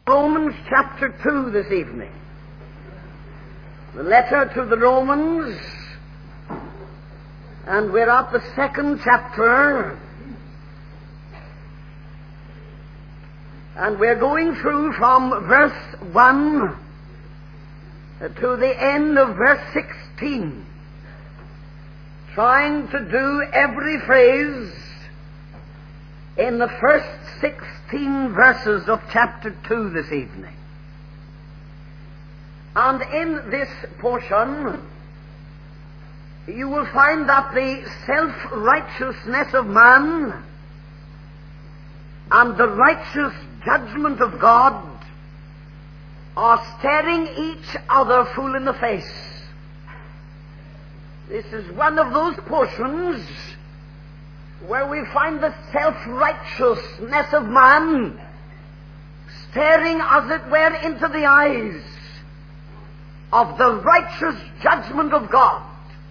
Romans chapter 2 this evening. The letter to the Romans, and we're at the second chapter, and we're going through from verse 1 to the end of verse 16, trying to do every phrase in the first 16 verses of chapter 2 this evening. And in this portion, you will find that the self-righteousness of man and the righteous judgment of God are staring each other full in the face. This is one of those portions where we find the self-righteousness of man staring, as it were, into the eyes of the righteous judgment of God.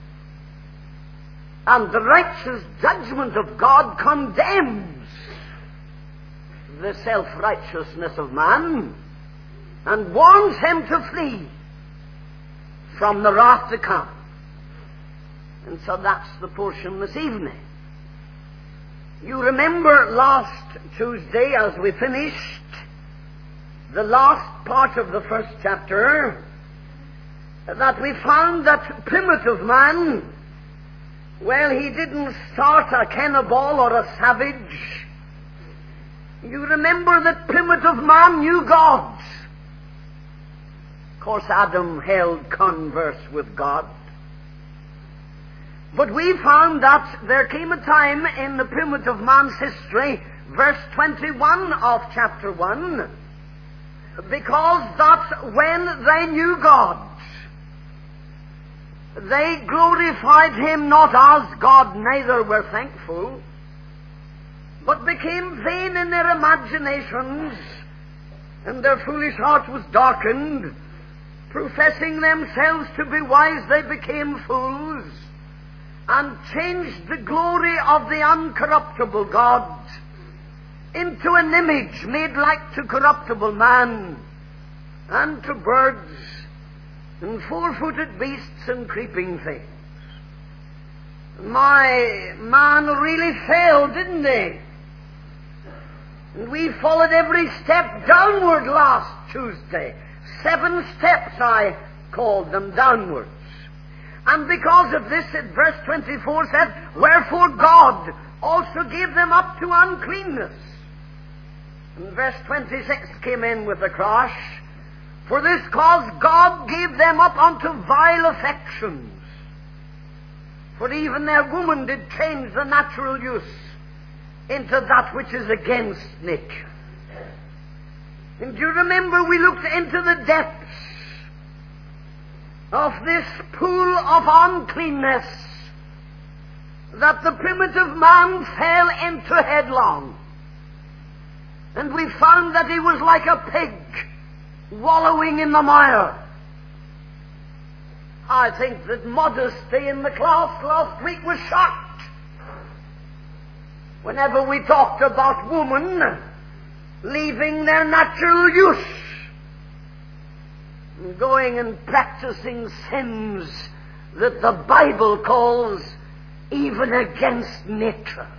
And the righteous judgment of God condemns the self-righteousness of man and warns him to flee from the wrath to come. And so that's the portion this evening. You remember last Tuesday, as we finished the last part of the first chapter, that we found that primitive man, well, he didn't start a cannibal or a savage. You remember that primitive man knew God. Of course, Adam held converse with God. But we found that there came a time in the primitive man's history, verse 21 of chapter 1, because that when they knew God, they glorified Him not as God, neither were thankful, but became vain in their imaginations, and their foolish heart was darkened. Professing themselves to be wise, they became fools, and changed the glory of the uncorruptible God into an image made like to corruptible man, and to birds, and four-footed beasts, and creeping things. My man really fell, didn't he? And we followed every step downward last Tuesday. 7 steps, I called them, downwards. And because of this, verse 24 said, wherefore God also gave them up to uncleanness. And verse 26 came in with a crash. For this cause God gave them up unto vile affections. For even their woman did change the natural use into that which is against nature. And do you remember we looked into the depths of this pool of uncleanness that the primitive man fell into headlong. And we found that he was like a pig wallowing in the mire. I think that modesty in the class last week was shocked whenever we talked about women leaving their natural use, going and practicing sins that the Bible calls even against nature.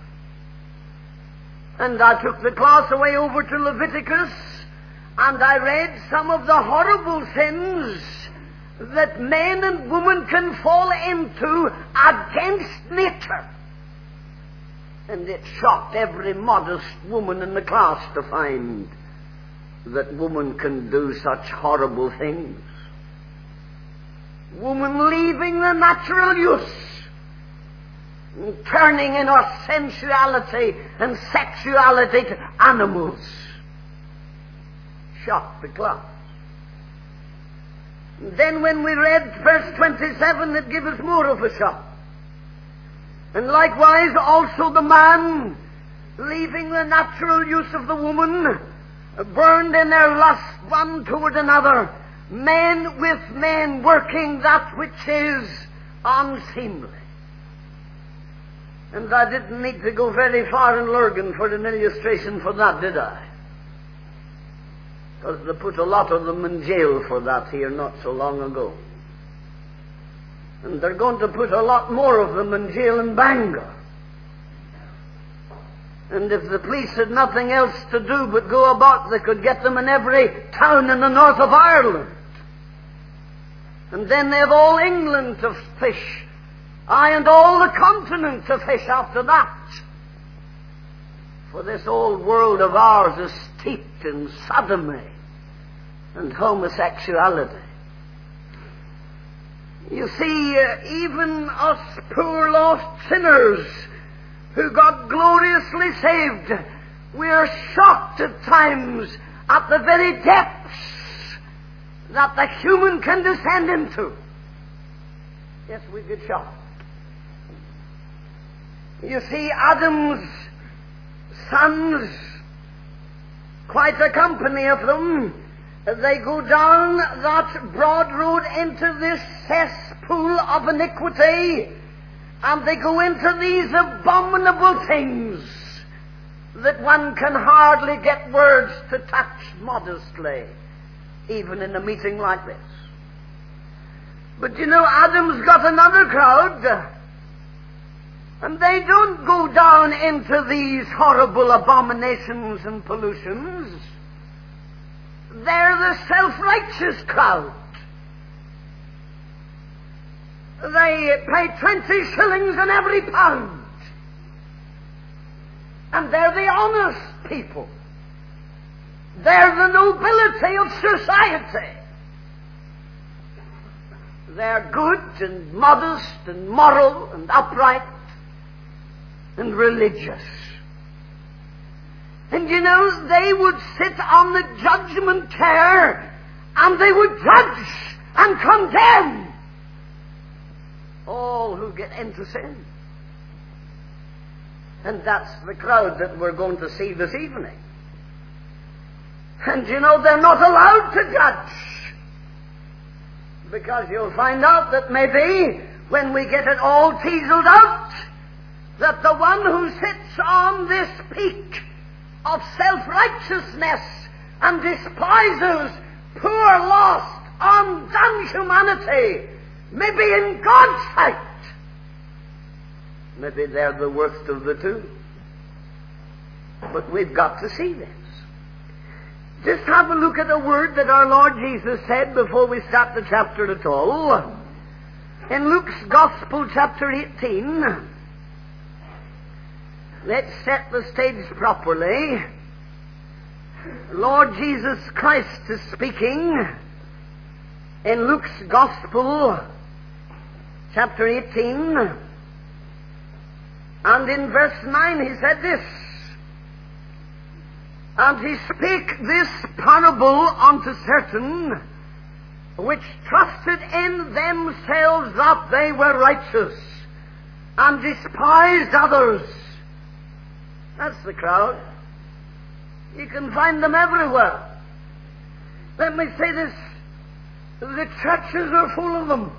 And I took the class away over to Leviticus, and I read some of the horrible sins that men and women can fall into against nature. And it shocked every modest woman in the class to find that woman can do such horrible things. Woman leaving the natural use, and turning in her sensuality and sexuality to animals. Shocked the class. And then when we read verse 27, it gave us more of a shock. And likewise also the man, leaving the natural use of the woman, burned in their lust one toward another, men with men working that which is unseemly. And I didn't need to go very far in Lurgan for an illustration for that, did I? Because they put a lot of them in jail for that here not so long ago. And they're going to put a lot more of them in jail in Bangor. And if the police had nothing else to do but go about, they could get them in every town in the north of Ireland. And then they have all England to fish. Aye, and all the continent to fish after that. For this old world of ours is steeped in sodomy and homosexuality. You see, even us poor lost sinners who got gloriously saved, we are shocked at times at the very depths that the human can descend into. Yes, we get shocked. You see, Adam's sons, quite a company of them, they go down that broad road into this cesspool of iniquity, and they go into these abominable things that one can hardly get words to touch modestly, even in a meeting like this. But you know, Adam's got another crowd, and they don't go down into these horrible abominations and pollutions. They're the self-righteous crowd. They pay 20 shillings on every pound. And they're the honest people. They're the nobility of society. They're good and modest and moral and upright and religious. And you know, they would sit on the judgment chair and they would judge and condemn all who get into sin. And that's the crowd that we're going to see this evening. And you know, they're not allowed to judge, because you'll find out that maybe when we get it all teaseled out, that the one who sits on this peak of self-righteousness and despises poor, lost, undone humanity, maybe in God's sight, maybe they're the worst of the two. But we've got to see this. Just have a look at a word that our Lord Jesus said before we start the chapter at all. In Luke's Gospel, chapter 18, let's set the stage properly. Lord Jesus Christ is speaking in Luke's Gospel, chapter 18, and in verse 9 he said this, "And he spake this parable unto certain which trusted in themselves that they were righteous, and despised others." That's the crowd. You can find them everywhere. Let me say this, the churches are full of them.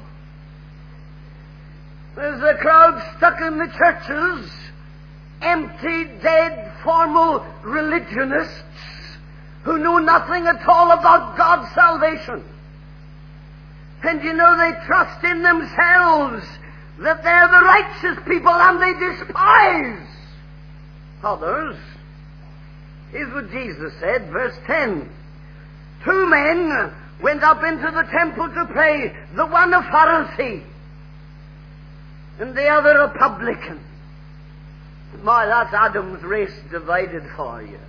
There's a crowd stuck in the churches, empty, dead, formal religionists who know nothing at all about God's salvation. And you know, they trust in themselves that they're the righteous people, and they despise others. Here's what Jesus said, verse 10. "Two men went up into the temple to pray, the one a Pharisee and the other a publican." My, that's Adam's race divided for you.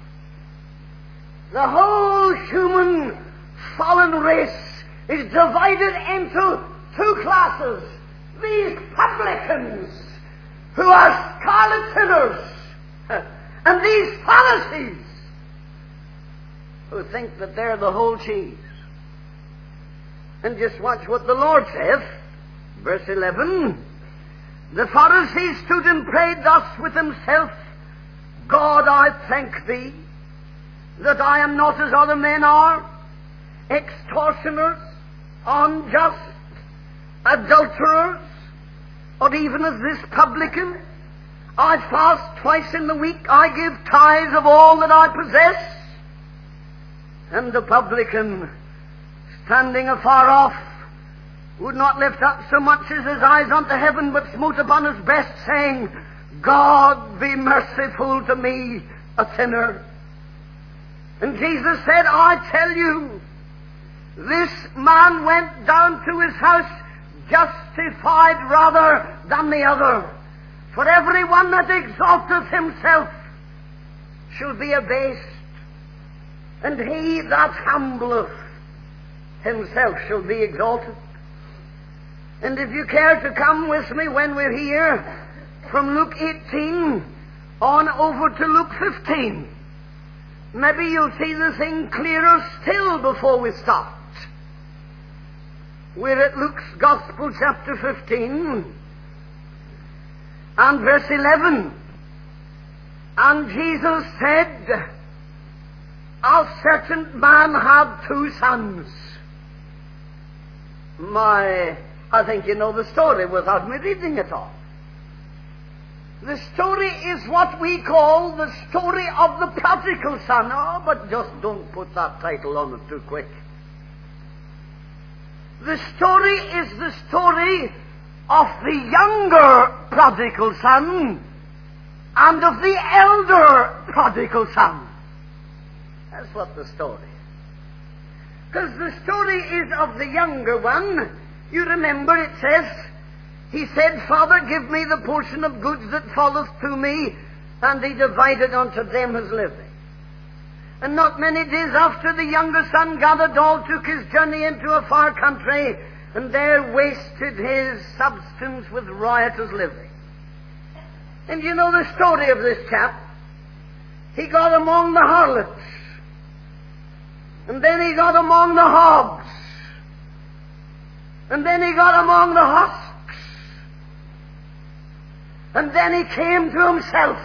The whole human fallen race is divided into two classes. These publicans, who are scarlet sinners, and these Pharisees, who think that they're the whole cheese. And just watch what the Lord says, verse 11. "The Pharisee stood and prayed thus with himself, God, I thank thee that I am not as other men are, extortioners, unjust, adulterers, or even as this publican. I fast twice in the week, I give tithes of all that I possess. And the publican, standing afar off, would not lift up so much as his eyes unto heaven, but smote upon his breast, saying, God be merciful to me, a sinner. And Jesus said, I tell you, this man went down to his house justified rather than the other. For every one that exalteth himself shall be abased, and he that humbleth himself shall be exalted. And if you care to come with me when we're here, from Luke 18 on over to Luke 15, maybe you'll see the thing clearer still before we start. We're at Luke's Gospel, chapter 15, and verse 11. And Jesus said, a certain man had 2 sons. I think you know the story without me reading it all. The story is what we call the story of the prodigal son. Oh, but just don't put that title on it too quick. The story is the story of the younger prodigal son and of the elder prodigal son. That's what the story is. Because the story is of the younger one. You remember it says, he said, Father, give me the portion of goods that falleth to me, and he divided unto them his living. And not many days after, the younger son gathered all, took his journey into a far country, and there wasted his substance with riotous living. And you know the story of this chap. He got among the harlots, and then he got among the hogs, and then he got among the husks, and then he came to himself.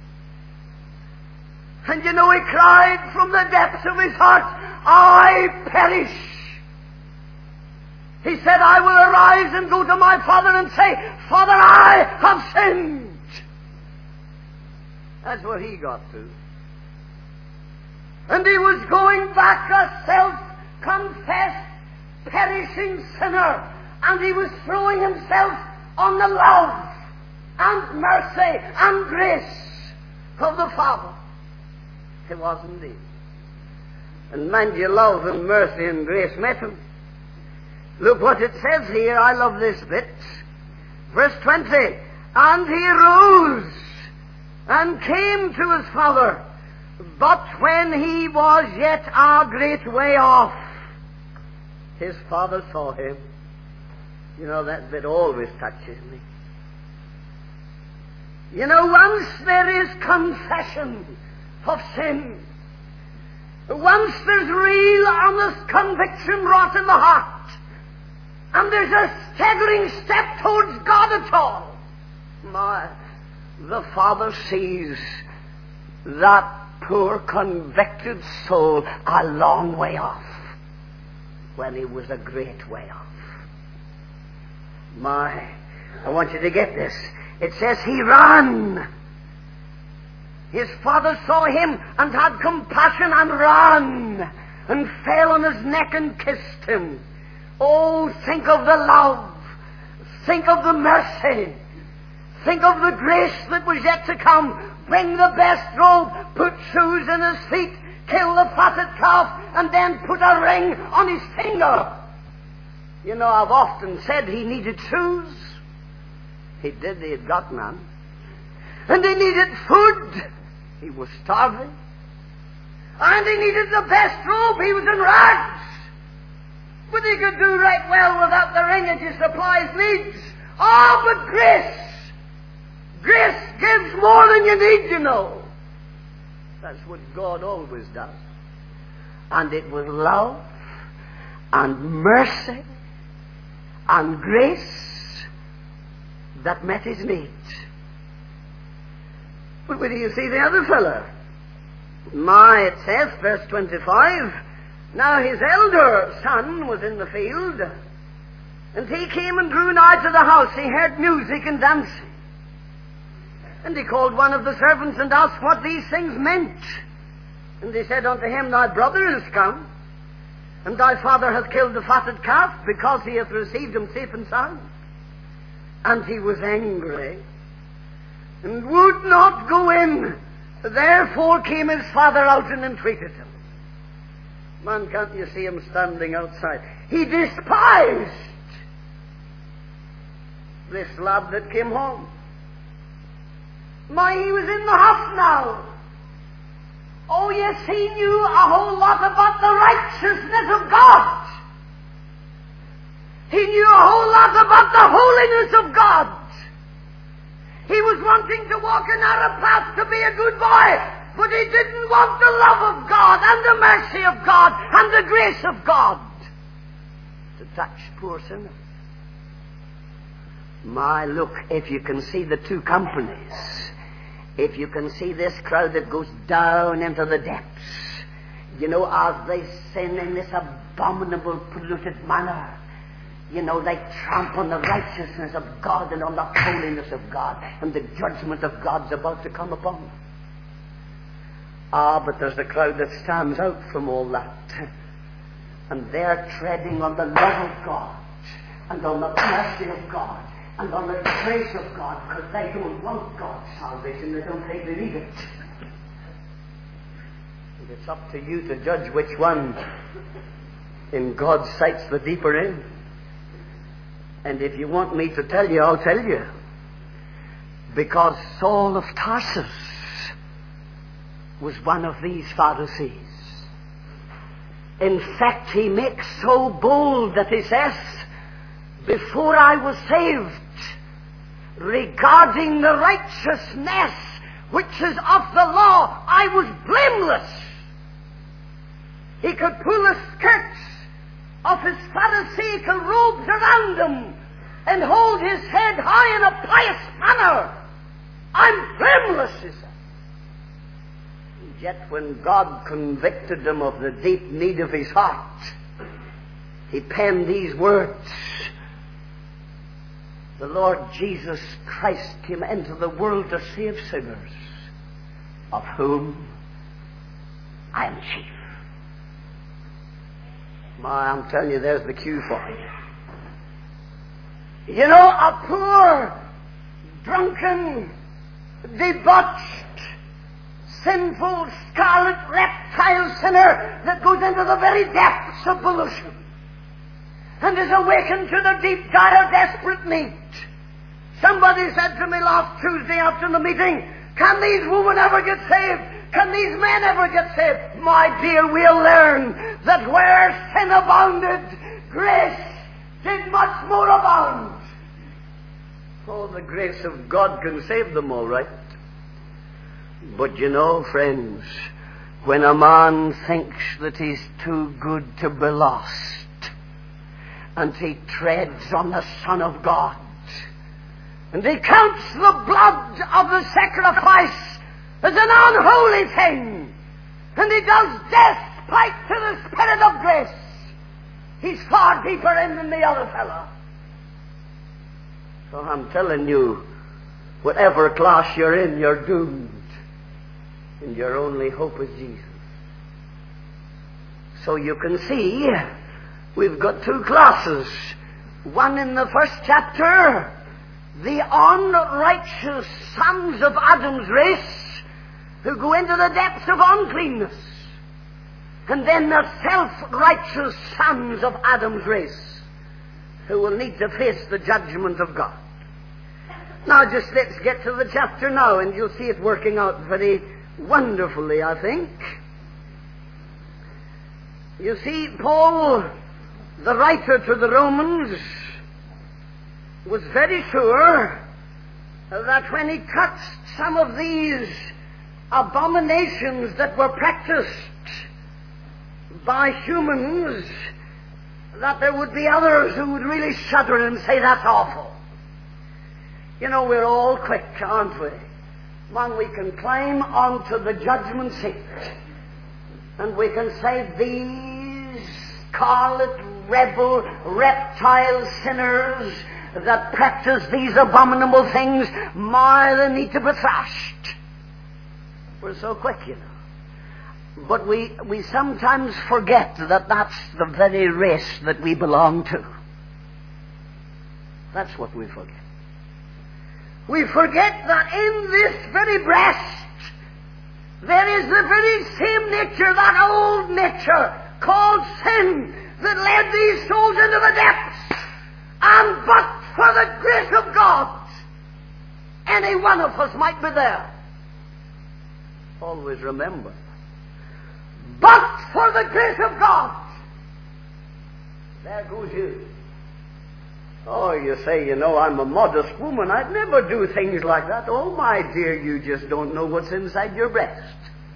And you know, he cried from the depths of his heart, I perish. He said, I will arise and go to my father and say, Father, I have sinned. That's where he got to. And he was going back a self-confessed, perishing sinner, and he was throwing himself on the love and mercy and grace of the Father. It was indeed. And mind you, love and mercy and grace met him. Look what it says here. I love this bit. Verse 20. And he arose and came to his father, but when he was yet a great way off, his father saw him. You know, that bit always touches me. You know, once there is confession of sin, once there's real honest conviction wrought in the heart, and there's a staggering step towards God at all, the Father sees that poor convicted soul a long way off, when he was a great way off. I want you to get this. It says he ran. His father saw him and had compassion and ran and fell on his neck and kissed him. Oh, think of the love. Think of the mercy. Think of the grace that was yet to come. Bring the best robe, put shoes in his feet, kill the fatted calf, and then put a ring on his finger. You know, I've often said he needed shoes. He did. He had got none. And he needed food. He was starving. And he needed the best robe. He was in rags. But he could do right well without the ring and to supply his needs. Oh, but grace! Grace gives more than you need, you know. That's what God always does. And it was love and mercy and grace that met his needs. But where do you see the other fellow? It says, verse 25, now his elder son was in the field, and he came and drew nigh to the house. He heard music and dancing. And he called one of the servants and asked what these things meant. And they said unto him, Thy brother is come, and thy father hath killed the fatted calf, because he hath received him safe and sound. And he was angry, and would not go in. Therefore came his father out and entreated him. Man, can't you see him standing outside? He despised this lad that came home. My, he was in the house now. Oh, yes, he knew a whole lot about the righteousness of God. He knew a whole lot about the holiness of God. He was wanting to walk a narrow path to be a good boy, but he didn't want the love of God and the mercy of God and the grace of God to touch poor sinners. My, look, if you can see the two companies, if you can see this crowd that goes down into the depths, you know, as they sin in this abominable, polluted manner, you know, they trample on the righteousness of God and on the holiness of God, and the judgment of God's about to come upon them. Ah, but there's a crowd that stands out from all that, and they're treading on the love of God, and on the mercy of God, and on the grace of God, because they don't want God's salvation, they don't think they need it. And it's up to you to judge which one in God's sight's the deeper in. And if you want me to tell you, I'll tell you. Because Saul of Tarsus was one of these Pharisees. In fact, he makes so bold that he says, before I was saved, regarding the righteousness which is of the law, I was blameless. He could pull the skirts of his Pharisaical robes around him and hold his head high in a pious manner. I'm blameless, he said. And yet when God convicted him of the deep need of his heart, he penned these words, the Lord Jesus Christ came into the world to save sinners, of whom I am chief. My, I'm telling you, there's the cue for you. You know, a poor, drunken, debauched, sinful, scarlet, reptile sinner that goes into the very depths of pollution and is awakened to the deep, dire, desperate need. Somebody said to me last Tuesday after the meeting, can these women ever get saved? Can these men ever get saved? My dear, we'll learn that where sin abounded, grace did much more abound. Oh, the grace of God can save them all right. But you know, friends, when a man thinks that he's too good to be lost, and he treads on the Son of God, and he counts the blood of the sacrifice as an unholy thing, and he does despite to the Spirit of grace, he's far deeper in than the other fellow. So I'm telling you, whatever class you're in, you're doomed, and your only hope is Jesus. So you can see, we've got two classes. One in the first chapter, the unrighteous sons of Adam's race, who go into the depths of uncleanness. And then the self-righteous sons of Adam's race, who will need to face the judgment of God. Now just let's get to the chapter now, and you'll see it working out very wonderfully, I think. You see, Paul, the writer to the Romans, was very sure that when he touched some of these abominations that were practiced by humans, that there would be others who would really shudder and say, that's awful. You know, we're all quick, aren't we? Man, we can climb onto the judgment seat and we can say, these scarlet, rebel, reptile sinners that practice these abominable things, my, they need to be thrashed. We're so quick, you know. But we sometimes forget that that's the very race that we belong to. That's what we forget. We forget that in this very breast there is the very same nature, that old nature called sin, that led these souls into the depths. And but for the grace of God, any one of us might be there. Always remember, but for the grace of God, there goes you. Oh, you say, I'm a modest woman. I'd never do things like that. Oh, my dear, you just don't know what's inside your breast.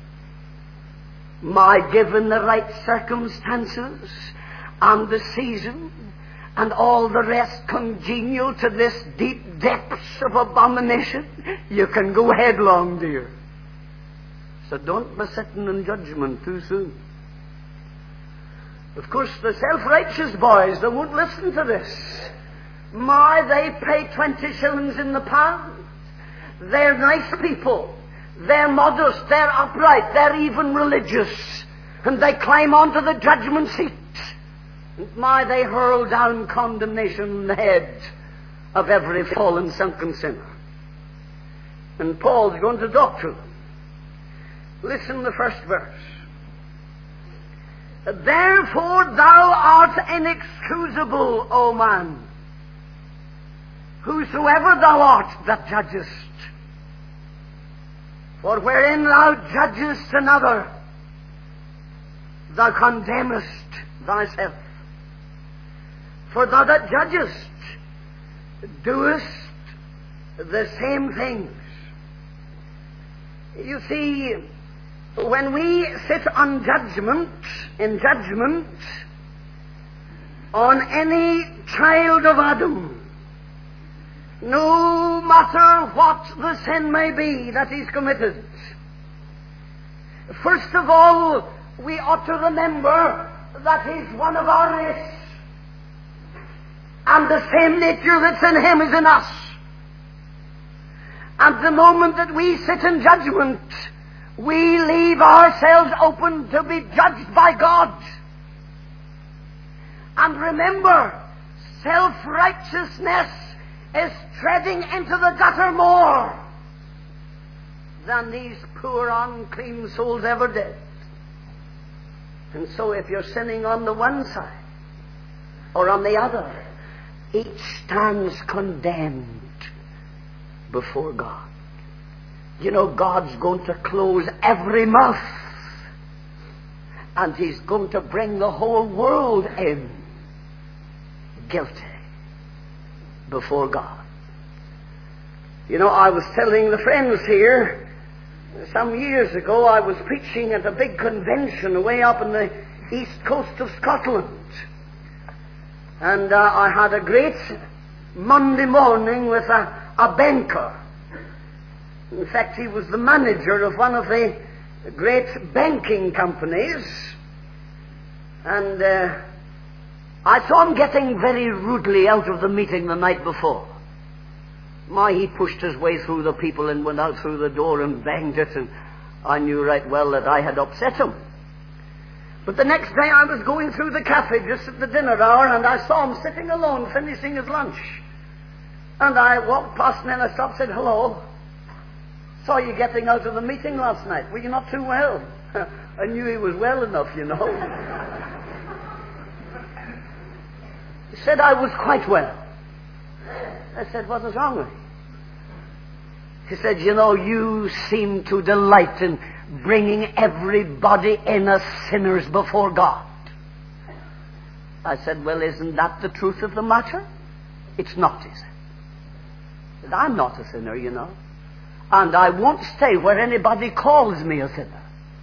My, given the right circumstances and the season and all the rest congenial to this deep depths of abomination, you can go headlong, dear. So don't be sitting in judgment too soon. Of course, the self-righteous boys, they won't listen to this. My, they pay 20 shillings in the pound. They're nice people. They're modest. They're upright. They're even religious. And they climb onto the judgment seat. And my, they hurl down condemnation on the head of every fallen, sunken sinner. And Paul's going to talk to them. Listen to the first verse. Therefore thou art inexcusable, O man, whosoever thou art that judgest. For wherein thou judgest another, thou condemnest thyself. For thou that judgest doest the same things. You see, when we sit on in judgment, on any child of Adam, no matter what the sin may be that he's committed, first of all, we ought to remember that he's one of our race, and the same nature that's in him is in us. At the moment that we sit in judgment, we leave ourselves open to be judged by God. And remember, self-righteousness is treading into the gutter more than these poor unclean souls ever did. And so if you're sinning on the one side or on the other, each stands condemned before God. God's going to close every mouth, and He's going to bring the whole world in guilty before God. I was telling the friends here, some years ago I was preaching at a big convention way up on the east coast of Scotland. And I had a great Monday morning with a banker. In fact, he was the manager of one of the great banking companies. And I saw him getting very rudely out of the meeting the night before. He pushed his way through the people and went out through the door and banged it, and I knew right well that I had upset him. But the next day I was going through the cafe just at the dinner hour, and I saw him sitting alone finishing his lunch. And I walked past him and I stopped and said, "Hello. Saw you getting out of the meeting last night. Were you not too well?" I knew he was well enough, He said, "I was quite well." I said, "What was wrong with you?" He said, "You seem to delight in bringing everybody in as sinners before God." I said, "Well, isn't that the truth of the matter?" "It's not," he said. I said, "I'm not a sinner, and I won't stay where anybody calls me a sinner."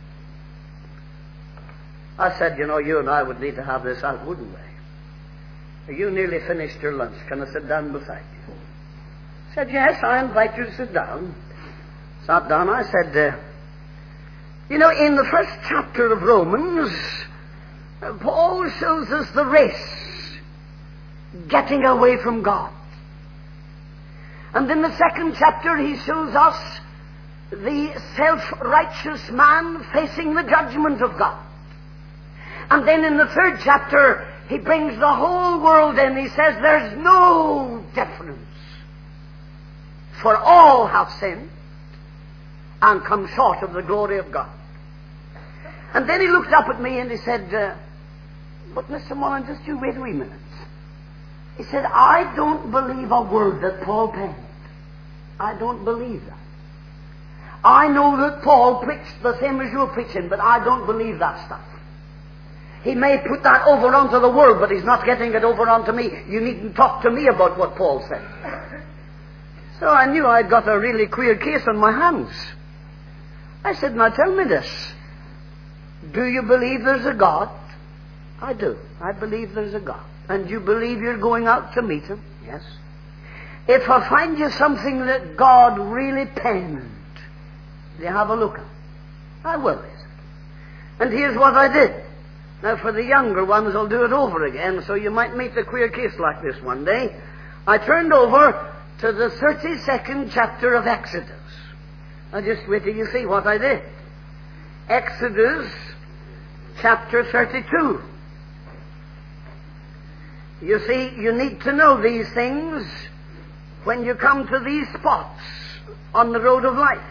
I said, "You and I would need to have this out, wouldn't we? You nearly finished your lunch. Can I sit down beside you?" He said, "Yes, I invite you to sit down." Sat down. I said, in the first chapter of Romans, Paul shows us the race, getting away from God. And in the second chapter, he shows us the self-righteous man facing the judgment of God. And then in the 3rd chapter, he brings the whole world in. He says there's no difference. For all have sinned and come short of the glory of God. And then he looked up at me and he said, but Mr. Mullen, just you wait a wee minute. He said, I don't believe a word that Paul penned. I don't believe that. I know that Paul preached the same as you're preaching, but I don't believe that stuff. He may put that over onto the world, but he's not getting it over onto me. You needn't talk to me about what Paul said. So I knew I'd got a really queer case on my hands. I said, now tell me this. Do you believe there's a God? I do. I believe there's a God. And you believe you're going out to meet Him? Yes. If I find you something that God really penned, do you have a look at it? I will. And here's what I did. Now for the younger ones, I'll do it over again, so you might meet a queer case like this one day. I turned over to the 32nd chapter of Exodus. Now just wait till you see what I did. Exodus chapter 32. You see, you need to know these things when you come to these spots on the road of life.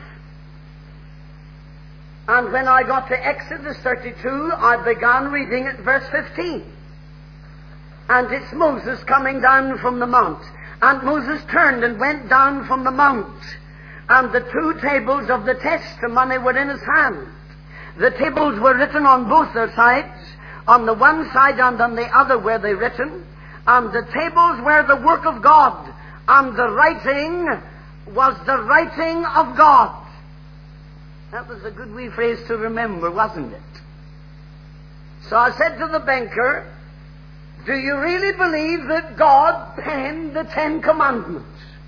And when I got to Exodus 32, I began reading at verse 15. And it's Moses coming down from the mount. And Moses turned and went down from the mount. And the 2 tables of the testimony were in his hand. The tables were written on both their sides. On the one side and on the other were they written. And the tables were the work of God. And the writing was the writing of God. That was a good wee phrase to remember, wasn't it? So I said to the banker, do you really believe that God penned the 10 Commandments?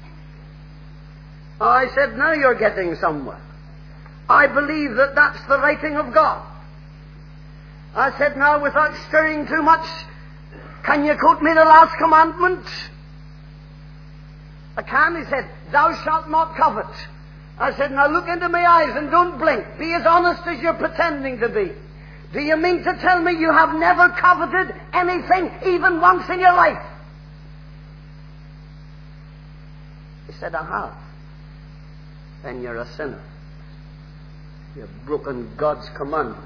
I said, now you're getting somewhere. I believe that that's the writing of God. I said, now without stirring too much, can you quote me the last commandment? I can. He said, thou shalt not covet. I said, now look into my eyes and don't blink. Be as honest as you're pretending to be. Do you mean to tell me you have never coveted anything, even once in your life? He said, I have. Then you're a sinner. You've broken God's commandment.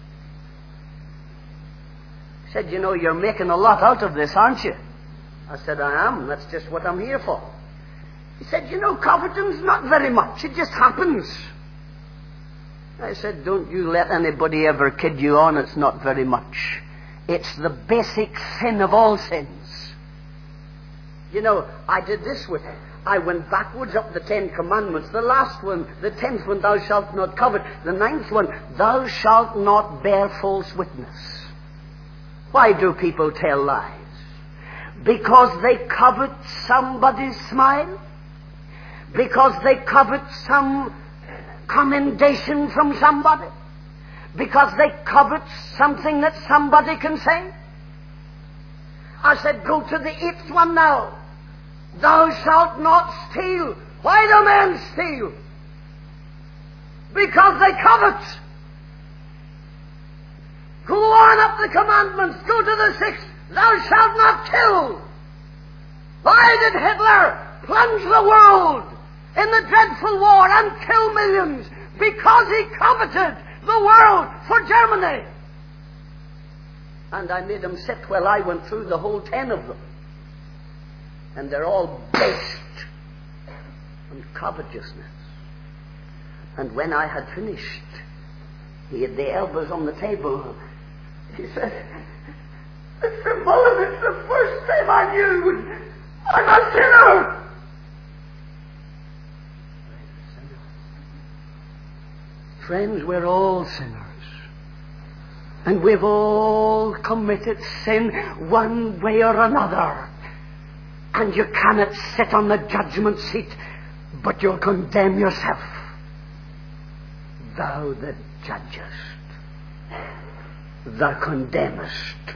He said, you know, you're making a lot out of this, aren't you? I said, I am. That's just what I'm here for. He said, you know, coveting's not very much. It just happens. I said, don't you let anybody ever kid you on. It's not very much. It's the basic sin of all sins. You know, I did this with it. I went backwards up the 10 Commandments. The last one, the 10th one, thou shalt not covet. The 9th one, thou shalt not bear false witness. Why do people tell lies? Because they covet somebody's smile? Because they covet some commendation from somebody? Because they covet something that somebody can say? I said, go to the 8th one now. Thou shalt not steal. Why do men steal? Because they covet. Go on up the commandments. Go to the 6th. Thou shalt not kill. Why did Hitler plunge the world in the dreadful war and kill millions? Because he coveted the world for Germany. And I made him sit while I went through the whole 10 of them. And they're all based on covetousness. And when I had finished, he had the elbows on the table. He said, Mr. Mullen, it's the first time I knew I'm a sinner. Friends, we're all sinners. And we've all committed sin one way or another. And you cannot sit on the judgment seat, but you'll condemn yourself. Thou that judgest, thou condemnest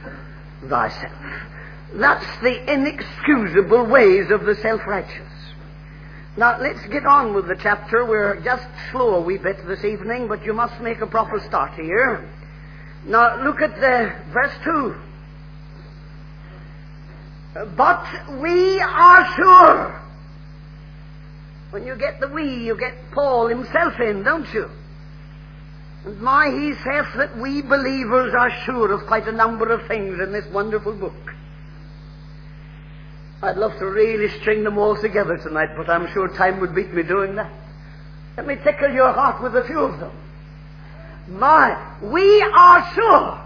thyself. That's the inexcusable ways of the self-righteous. Now, let's get on with the chapter. We're just slow a wee bit this evening, but you must make a proper start here. Now, look at verse 2. But we are sure. When you get the we, you get Paul himself in, don't you? And he says that we believers are sure of quite a number of things in this wonderful book. I'd love to really string them all together tonight, but I'm sure time would beat me doing that. Let me tickle your heart with a few of them. We are sure.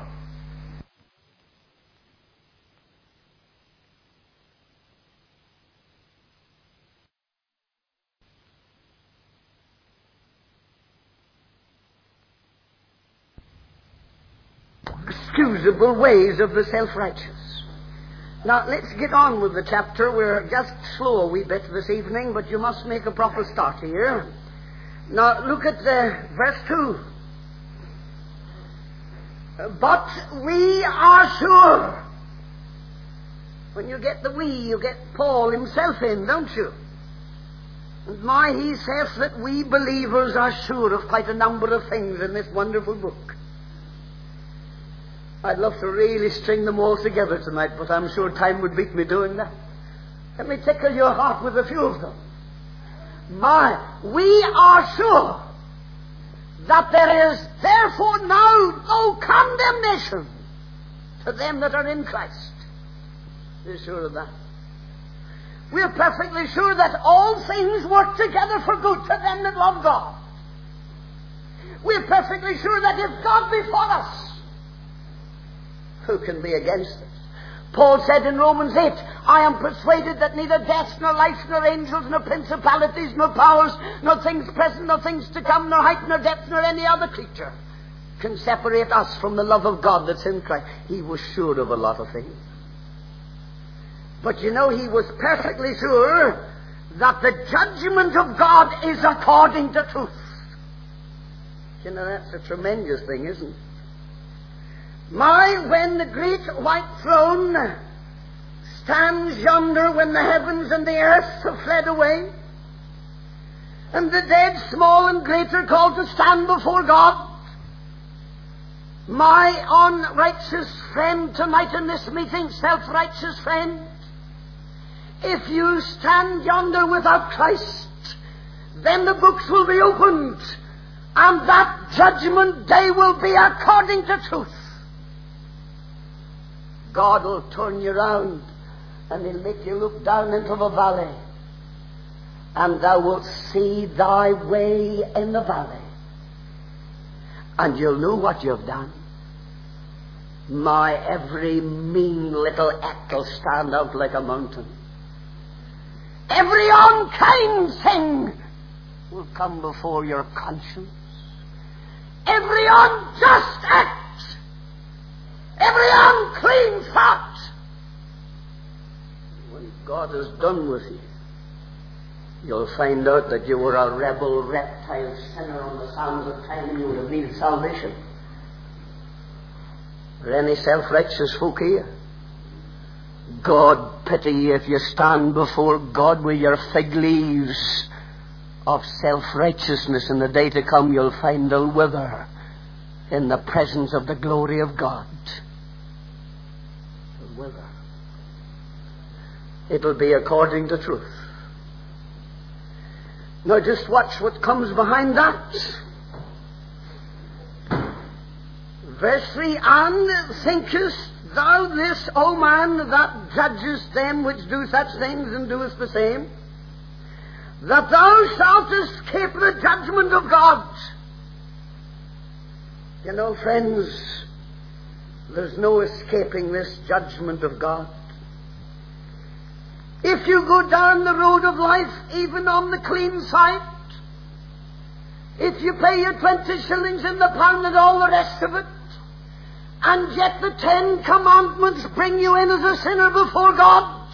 Excusable ways of the self-righteous. Now, let's get on with the chapter. We're just slow a wee bit this evening, but you must make a proper start here. Now, look at verse 2. But we are sure. When you get the we, you get Paul himself in, don't you? And he says that we believers are sure of quite a number of things in this wonderful book. I'd love to really string them all together tonight, but I'm sure time would beat me doing that. Let me tickle your heart with a few of them. We are sure that there is therefore now no condemnation to them that are in Christ. We're sure of that. We're perfectly sure that all things work together for good to them that love God. We're perfectly sure that if God be for us, who can be against us? Paul said in Romans 8, I am persuaded that neither death, nor life, nor angels, nor principalities, nor powers, nor things present, nor things to come, nor height, nor depth, nor any other creature can separate us from the love of God that's in Christ. He was sure of a lot of things. But you know, he was perfectly sure that the judgment of God is according to truth. You know, that's a tremendous thing, isn't it? When the great white throne stands yonder, when the heavens and the earth have fled away, and the dead, small and great, are called to stand before God, my unrighteous friend tonight in this meeting, self-righteous friend, if you stand yonder without Christ, then the books will be opened, and that judgment day will be according to truth. God will turn you round, and He'll make you look down into the valley, and thou wilt see thy way in the valley, and you'll know what you've done. Every mean little act will stand out like a mountain. Every unkind thing will come before your conscience. Every unjust act, every unclean thought. When God is done with you, you'll find out that you were a rebel, reptile sinner on the sands of time, and you would have needed salvation. Are any self-righteous folk here? God pity you if you stand before God with your fig leaves of self-righteousness. In the day to come, you'll find they'll wither in the presence of the glory of God. They'll wither. It'll be according to truth. Now just watch what comes behind that. Verse 3, and thinkest thou this, O man, that judgest them which do such things and doest the same, that thou shalt escape the judgment of God? You know, friends, there's no escaping this judgment of God. If you go down the road of life, even on the clean side, if you pay your 20 shillings in the pound and all the rest of it, and yet the 10 commandments bring you in as a sinner before God,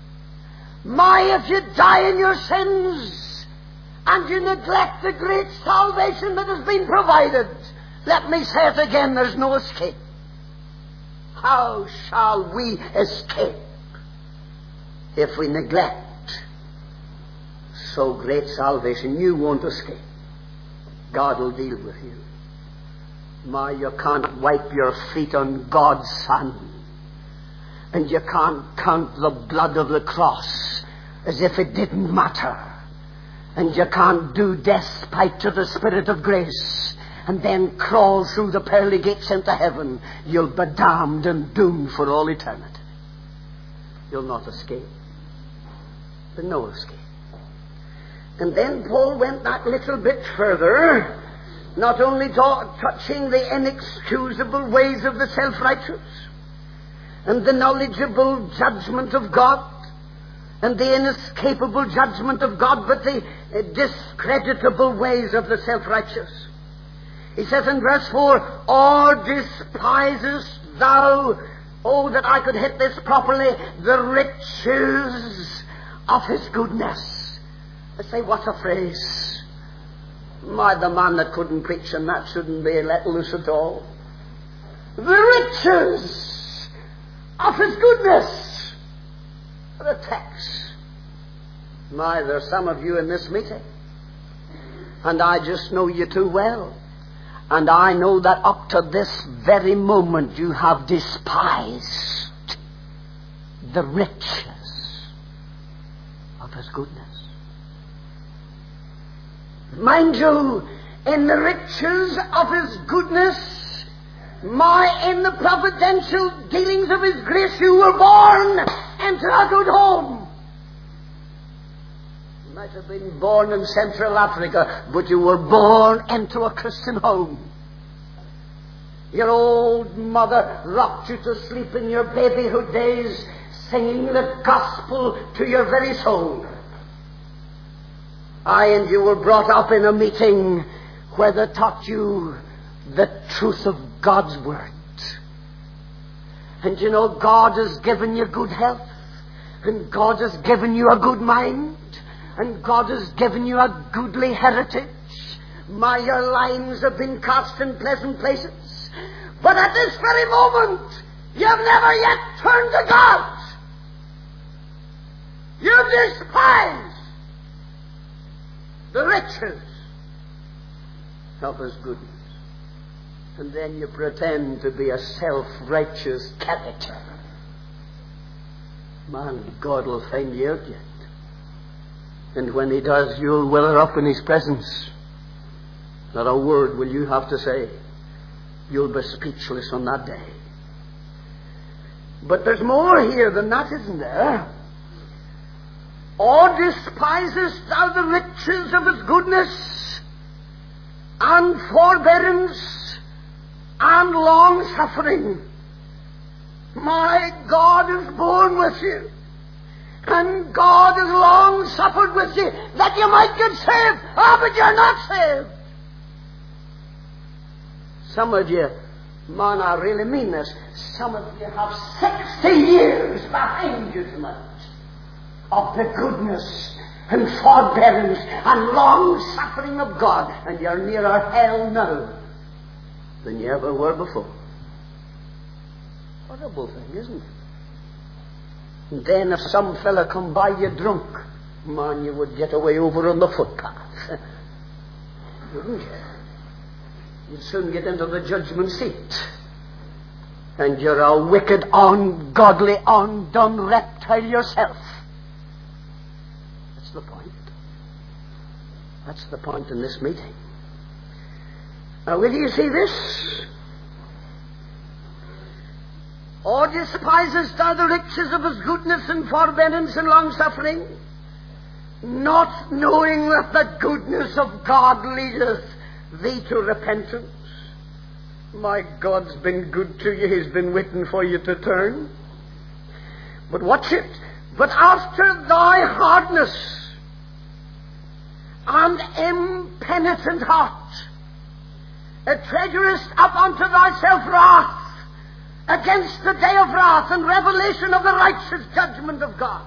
if you die in your sins and you neglect the great salvation that has been provided, let me say it again, there's no escape. How shall we escape if we neglect so great salvation, you won't escape. God will deal with you. You can't wipe your feet on God's Son. And you can't count the blood of the cross as if it didn't matter. And you can't do despite to the Spirit of grace and then crawl through the pearly gates into heaven. You'll be damned and doomed for all eternity. You'll not escape. There's no escape. And then Paul went that little bit further, not only touching the inexcusable ways of the self-righteous and the knowledgeable judgment of God and the inescapable judgment of God, but the discreditable ways of the self-righteous. He says in verse 4, or despisest thou, oh, that I could hit this properly, the riches of his goodness. I say, what a phrase. The man that couldn't preach and that shouldn't be let loose at all. The riches of his goodness. What a text. There's some of you in this meeting, and I just know you too well. And I know that up to this very moment you have despised the riches of his goodness. Mind you, in the riches of his goodness, in the providential dealings of his grace, you were born into a good home. You might have been born in Central Africa, but you were born into a Christian home. Your old mother rocked you to sleep in your babyhood days, singing the gospel to your very soul. And you were brought up in a meeting where they taught you the truth of God's Word. And you know, God has given you good health, and God has given you a good mind, and God has given you a goodly heritage. Your lines have been cast in pleasant places. But at this very moment, you've never yet turned to God. You despise the riches of his goodness. And then you pretend to be a self-righteous character. God will find you out yet. And when he does, you'll wither up in his presence. Not a word will you have to say. You'll be speechless on that day. But there's more here than that, isn't there? Or despisest thou the riches of his goodness, and forbearance, and long-suffering? God is born with you, and God has long-suffered with you, that you might get saved. But you're not saved. Some of you, I really mean this, some of you have 60 years behind you tonight of the goodness and forbearance and long-suffering of God, and you're nearer hell now than you ever were before. Horrible thing, isn't it? And then if some fella come by you drunk, you would get away over on the footpath. Wouldn't you? You'd soon get into the judgment seat. And you're a wicked, ungodly, undone reptile yourself. That's the point. That's the point in this meeting. Now, will you see this? Or despisest thou the riches of his goodness and forbearance and long-suffering, not knowing that the goodness of God leadeth thee to repentance? God's been good to you. He's been waiting for you to turn. But watch it. But after thy hardness and impenitent heart, treasurest up unto thyself wrath against the day of wrath and revelation of the righteous judgment of God.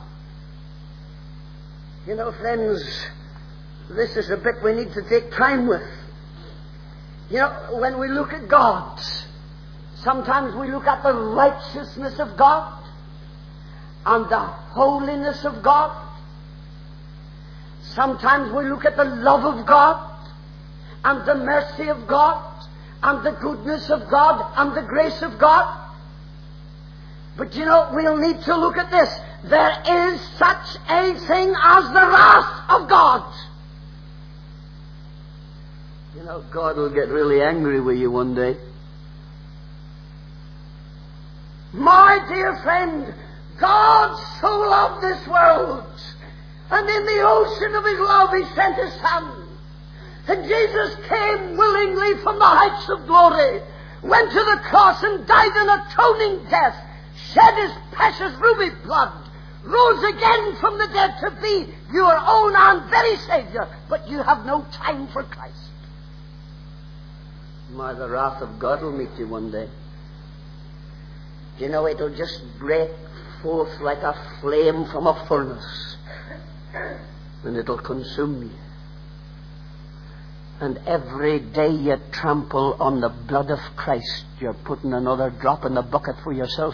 You know, friends, this is a bit we need to take time with. You know, when we look at God, sometimes we look at the righteousness of God and the holiness of God. Sometimes we look at the love of God and the mercy of God and the goodness of God and the grace of God. But we'll need to look at this. There is such a thing as the wrath of God. God will get really angry with you one day. My dear friend, God so loved this world, and in the ocean of His love He sent His Son. And Jesus came willingly from the heights of glory, went to the cross and died an atoning death, shed His precious ruby blood, rose again from the dead to be your own and very Savior. But you have no time for Christ. The wrath of God will meet you one day. It'll just break forth like a flame from a furnace, and it'll consume you. And every day you trample on the blood of Christ, you're putting another drop in the bucket for yourself.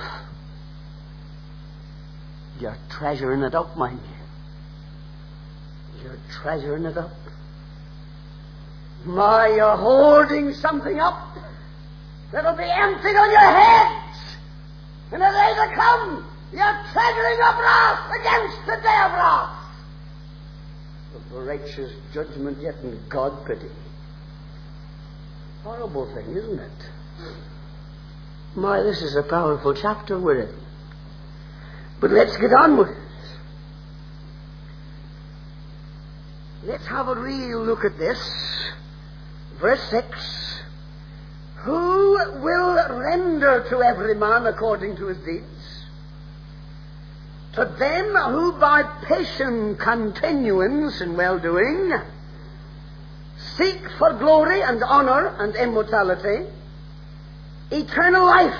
You're treasuring it up, mind you. You're treasuring it up. You're hoarding something up that'll be emptied on your heads. And as they come, you're treasuring up wrath against the day of wrath. Of righteous judgment yet in God pity. Horrible thing, isn't it? This is a powerful chapter we're in. But let's get on with it. Let's have a real look at this. Verse 6. Who will render to every man according to his deeds? To them who by patient continuance in well-doing seek for glory and honor and immortality, eternal life.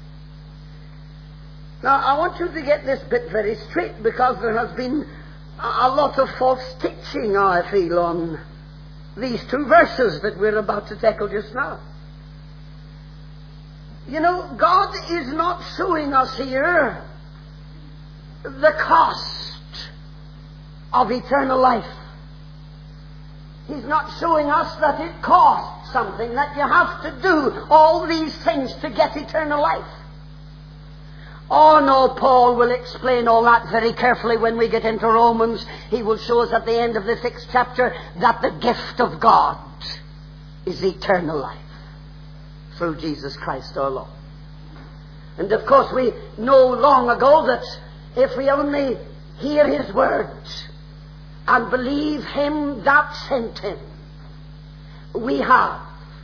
Now, I want you to get this bit very straight, because there has been a lot of false teaching, I feel, on these two verses that we're about to tackle just now. God is not showing us here the cost of eternal life. He's not showing us that it costs something, that you have to do all these things to get eternal life. Oh no, Paul will explain all that very carefully when we get into Romans. He will show us at the end of the 6th chapter that the gift of God is eternal life through Jesus Christ our Lord. And of course we know long ago that if we only hear His words and believe Him that sent Him, we have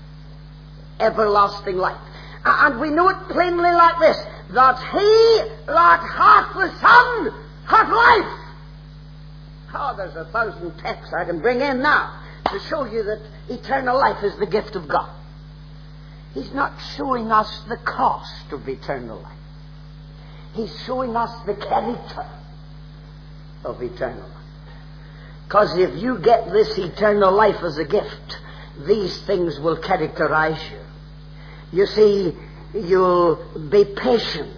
everlasting life. And we know it plainly like this, that he that hath the Son hath life. There's 1,000 texts I can bring in now to show you that eternal life is the gift of God. He's not showing us the cost of eternal life. He's showing us the character of eternal life. Because if you get this eternal life as a gift, these things will characterize you. You see, you'll be patient,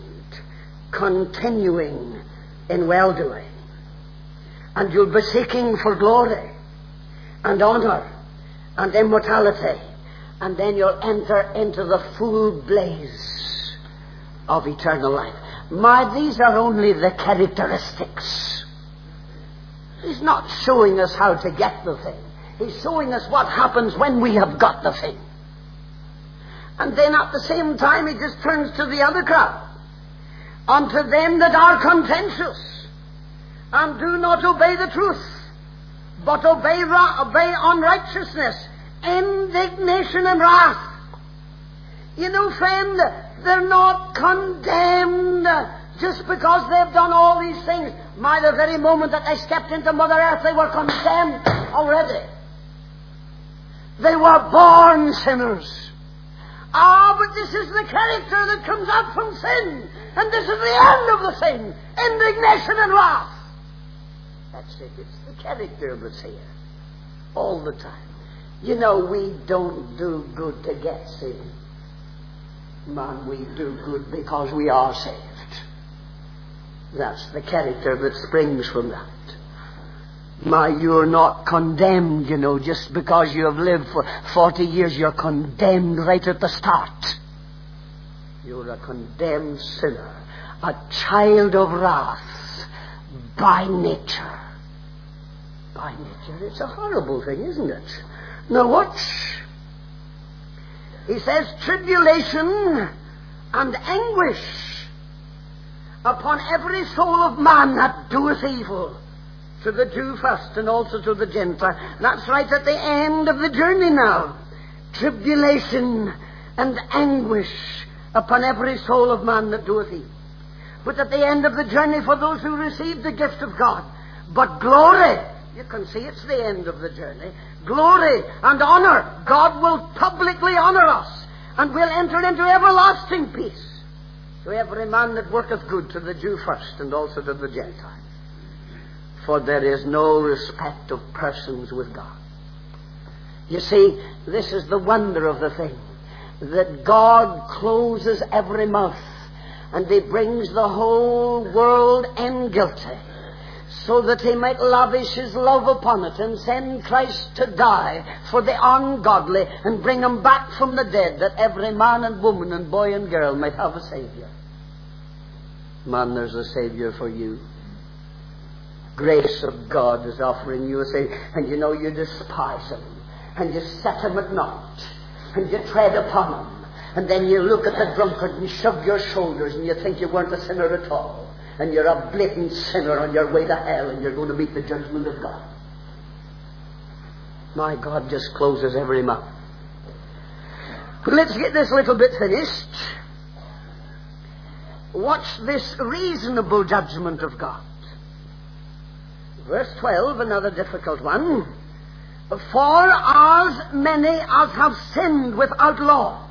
continuing in well-doing. And you'll be seeking for glory and honor and immortality. And then you'll enter into the full blaze of eternal life. These are only the characteristics. He's not showing us how to get the thing. He's showing us what happens when we have got the thing. And then at the same time he just turns to the other crowd. Unto them that are contentious, and do not obey the truth, but obey unrighteousness, indignation and wrath. Friend, they're not condemned just because they've done all these things. The very moment that they stepped into Mother Earth, they were condemned already. They were born sinners. But this is the character that comes out from sin. And this is the end of the sin. Indignation and wrath. That's it. It's the character that's here. All the time. We don't do good to get saved. We do good because we are saved. That's the character that springs from that. You're not condemned, just because you have lived for 40 years. You're condemned right at the start. You're a condemned sinner, a child of wrath by nature. By nature. It's a horrible thing, isn't it? Now watch. He says, tribulation and anguish upon every soul of man that doeth evil, to the Jew first and also to the Gentile. That's right at the end of the journey now. Tribulation and anguish upon every soul of man that doeth evil. But at the end of the journey for those who receive the gift of God. But glory, you can see it's the end of the journey. Glory and honor. God will publicly honor us, and we'll enter into everlasting peace to every man that worketh good, to the Jew first and also to the Gentile. For there is no respect of persons with God. You see, this is the wonder of the thing, that God closes every mouth, and He brings the whole world in guilty, so that He might lavish His love upon it and send Christ to die for the ungodly and bring them back from the dead, that every man and woman and boy and girl might have a Savior. Man, there's a Savior for you. Grace of God is offering you a Savior, and you despise Him, and you set Him at naught, and you tread upon Him, and then you look at the drunkard and shove your shoulders, and you think you weren't a sinner at all, and you're a blatant sinner on your way to hell, and you're going to meet the judgment of God. My God just closes every mouth. But let's get this little bit finished. Watch this reasonable judgment of God. Verse 12, another difficult one. For as many as have sinned without law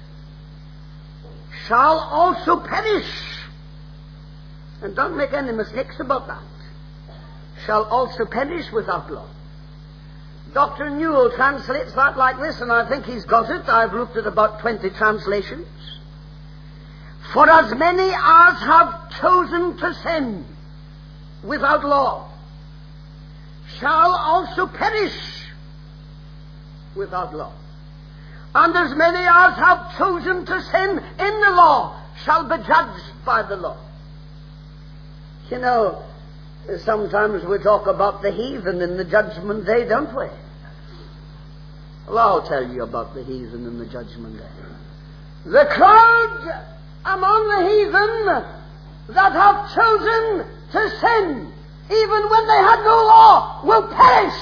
shall also perish. And don't make any mistakes about that. Shall also perish without law. Dr. Newell translates that like this, and I think he's got it. I've looked at about 20 translations. For as many as have chosen to sin without law shall also perish without law. And as many as have chosen to sin in the law shall be judged by the law. Sometimes we talk about the heathen in the judgment day, don't we? Well, I'll tell you about the heathen in the judgment day. The crowd among the heathen that have chosen to sin, even when they had no law, will perish.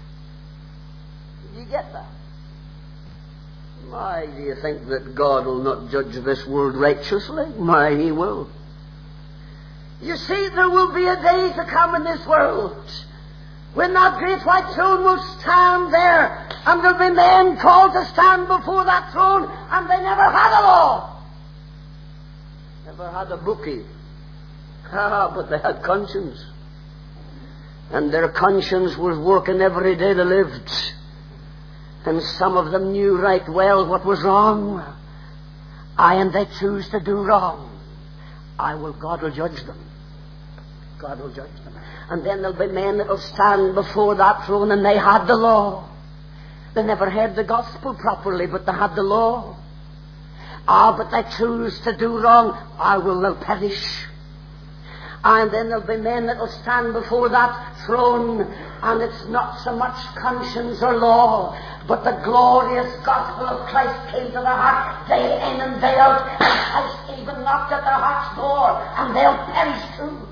You get that? Why do you think that God will not judge this world righteously? Why, He will. You see, there will be a day to come in this world when that great white throne will stand there, and there'll be men called to stand before that throne, and they never had a law, never had a bookie, but they had conscience. And their conscience was working every day they lived. And some of them knew right well what was wrong. And they choose to do wrong. God will judge them. God will judge them. And then there'll be men that will stand before that throne, and they had the law. They never heard the gospel properly, but they had the law. But they choose to do wrong. They'll perish. And then there'll be men that will stand before that throne, and it's not so much conscience or law, but the glorious gospel of Christ came to their heart day in and day out, and Christ even knocked at their heart's door, and they'll perish too.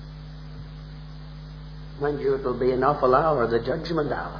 Mind you, it'll be an awful hour, the judgment hour.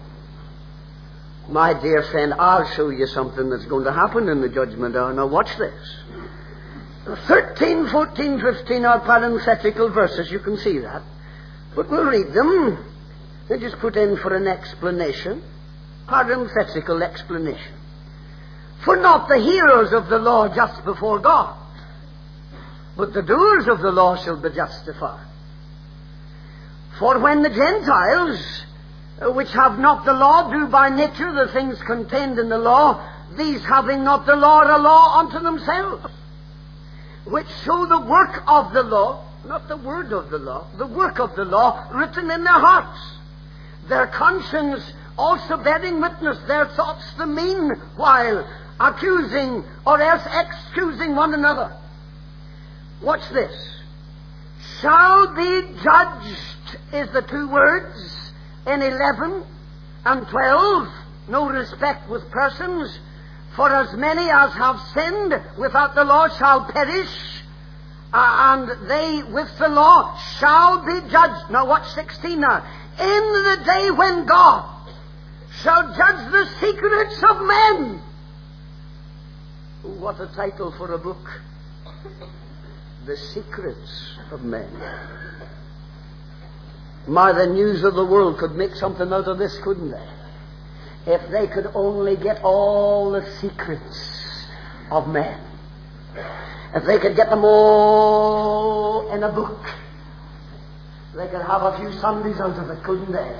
My dear friend, I'll show you something that's going to happen in the judgment hour. Now watch this. 13, 14, 15 are parenthetical verses. You can see that. But we'll read them. They just put in for an explanation. Parenthetical explanation. For not the hearers of the law just before God, but the doers of the law shall be justified. For when the Gentiles, which have not the law, do by nature the things contained in the law, these having not the law are a law unto themselves, which show the work of the law, not the word of the law, the work of the law written in their hearts, their conscience also bearing witness, their thoughts the meanwhile accusing or else excusing one another. Watch this. Shall be judged is the two words in 11 and 12. No respect with persons. For as many as have sinned without the law shall perish, and they with the law shall be judged. Now watch 16 now. In the day when God shall judge the secrets of men. What a title for a book. The secrets of men. My, the news of the world could make something out of this, couldn't they? If they could only get all the secrets of men. If they could get them all in a book, they could have a few Sundays out of it, couldn't they?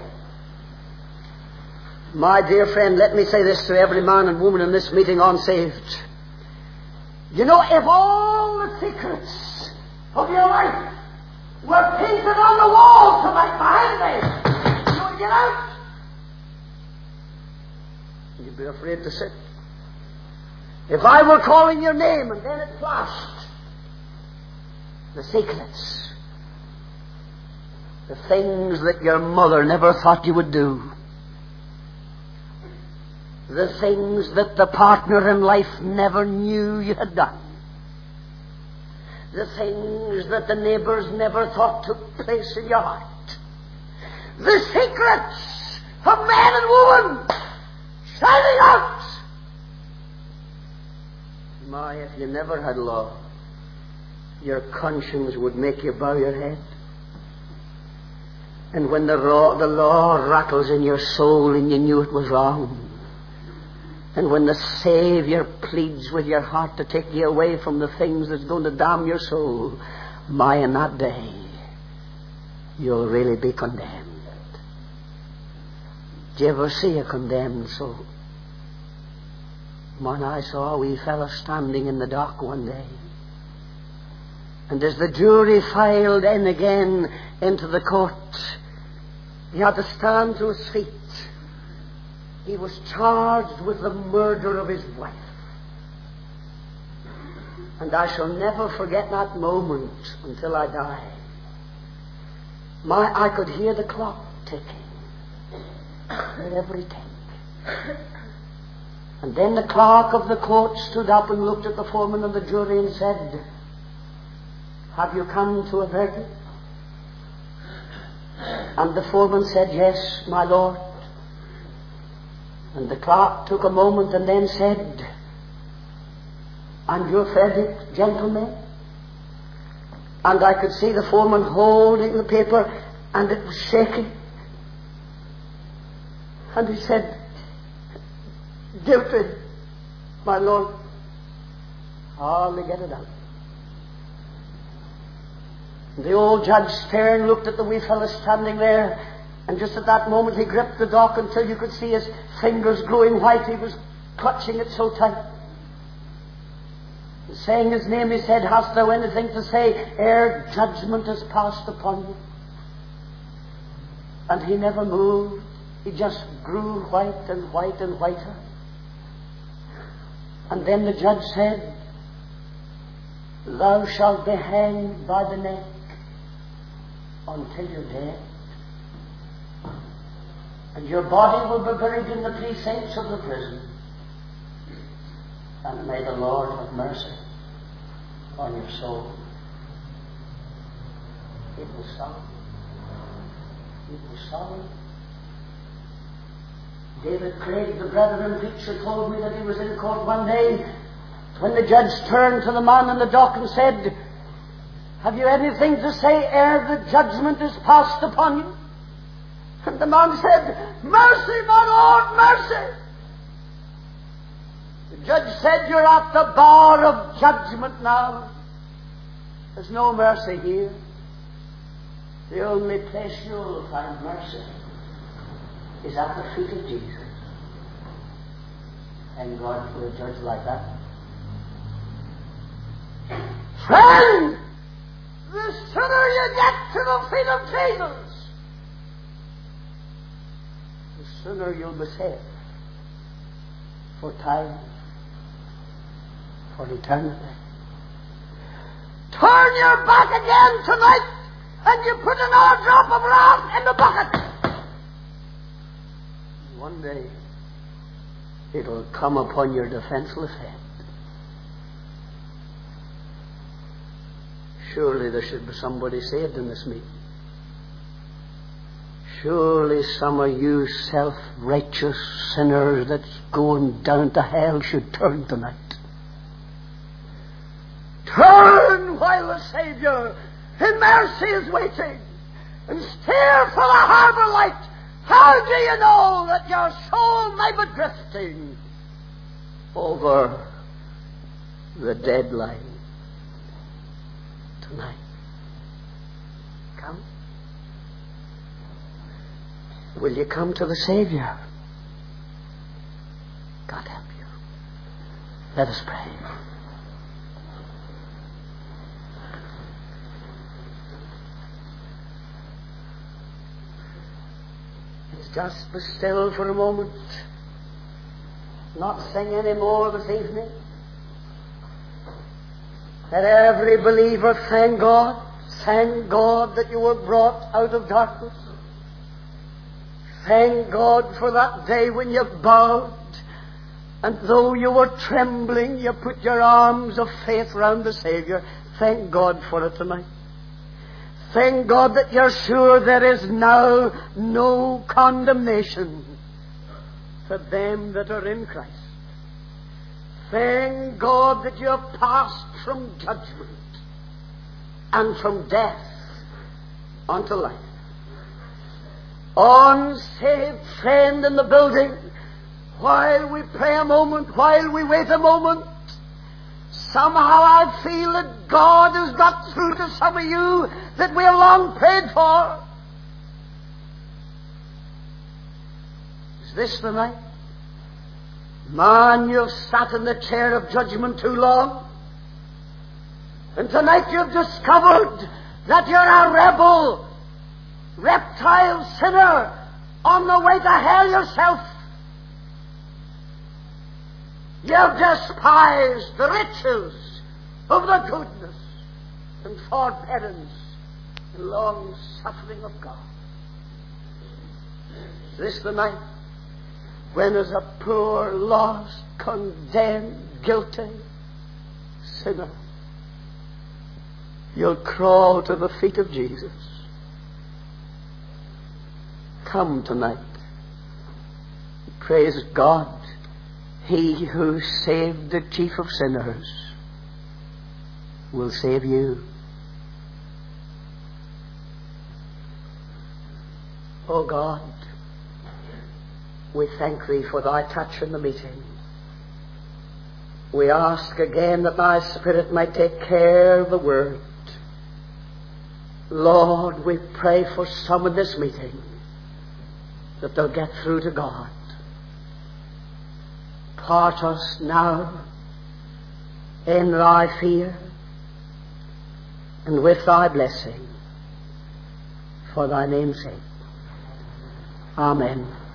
My dear friend, let me say this to every man and woman in this meeting unsaved. You know, if all the secrets of your life were painted on the wall tonight behind me, you would get out. You'd be afraid to sit. If I were calling your name and then it flashed, the secrets, the things that your mother never thought you would do, the things that the partner in life never knew you had done, the things that the neighbours never thought took place in your heart, the secrets of man and woman shining out. My, if you never had law, your conscience would make you bow your head. And when the law rattles in your soul and you knew it was wrong, and when the Savior pleads with your heart to take you away from the things that's going to damn your soul, my, in that day, you'll really be condemned. Did you ever see a condemned soul? Man, I saw a wee fellow standing in the dock one day. And as the jury filed in again into the court, he had to stand to his feet. He was charged with the murder of his wife. And I shall never forget that moment until I die. I could hear the clock ticking. Every tick. And then the clerk of the court stood up and looked at the foreman of the jury and said, "Have you come to a verdict?" And the foreman said, "Yes, my lord." And the clerk took a moment and then said, "And your verdict, gentlemen?" And I could see the foreman holding the paper, and it was shaking. And he said, "Guilty, my lord." Hardly get it out. The old judge staring looked at the wee fellow standing there, and just at that moment he gripped the dock until you could see his fingers glowing white. He was clutching it so tight. And saying his name, he said, "Hast thou anything to say ere judgment is passed upon you?" And he never moved. He just grew white and white and whiter. And then the judge said, "Thou shalt be hanged by the neck until you're dead. And your body will be buried in the precincts of the prison. And may the Lord have mercy on your soul." It was solemn. It was solemn. David Craig, the brethren preacher, told me that he was in court one day when the judge turned to the man in the dock and said, "Have you anything to say ere the judgment is passed upon you?" And the man said, "Mercy, my Lord, mercy." The judge said, "You're at the bar of judgment now. There's no mercy here. The only place you'll find mercy is at the feet of Jesus." Thank God for a judge like that. Friend, the sooner you get to the feet of Jesus, sinner, you'll be saved. For time, for eternity. Turn your back again tonight, and you put another drop of wrath in the bucket. One day, it'll come upon your defenseless head. Surely there should be somebody saved in this meeting. Surely some of you self-righteous sinners that's going down to hell should turn tonight. Turn while the Saviour in mercy is waiting, and steer for the harbour light. How do you know that your soul may be drifting over the dead line tonight? Come. Will you come to the Saviour? God help you. Let us pray. Let's just be still for a moment. Not sing any more this evening. Let every believer thank God. Thank God that you were brought out of darkness. Thank God for that day when you bowed, and though you were trembling, you put your arms of faith round the Saviour. Thank God for it tonight. Thank God that you're sure there is now no condemnation for them that are in Christ. Thank God that you have passed from judgment and from death unto life. Unsaved friend in the building, while we pray a moment, while we wait a moment, somehow I feel that God has got through to some of you that we have long prayed for. Is this the night? Man, you've sat in the chair of judgment too long, and tonight you've discovered that you're a rebel, reptile sinner on the way to hell yourself. You've despised the riches of the goodness and forbearance and long suffering of God. Is this the night when, as a poor, lost, condemned, guilty sinner, you'll crawl to the feet of Jesus? Come tonight. Praise God. He who saved the chief of sinners will save you. Oh God, we thank Thee for Thy touch in the meeting. We ask again that Thy Spirit might take care of the Word. Lord, we pray for some in this meeting that they'll get through to God. Part us now in Thy fear and with Thy blessing, for Thy name's sake. Amen.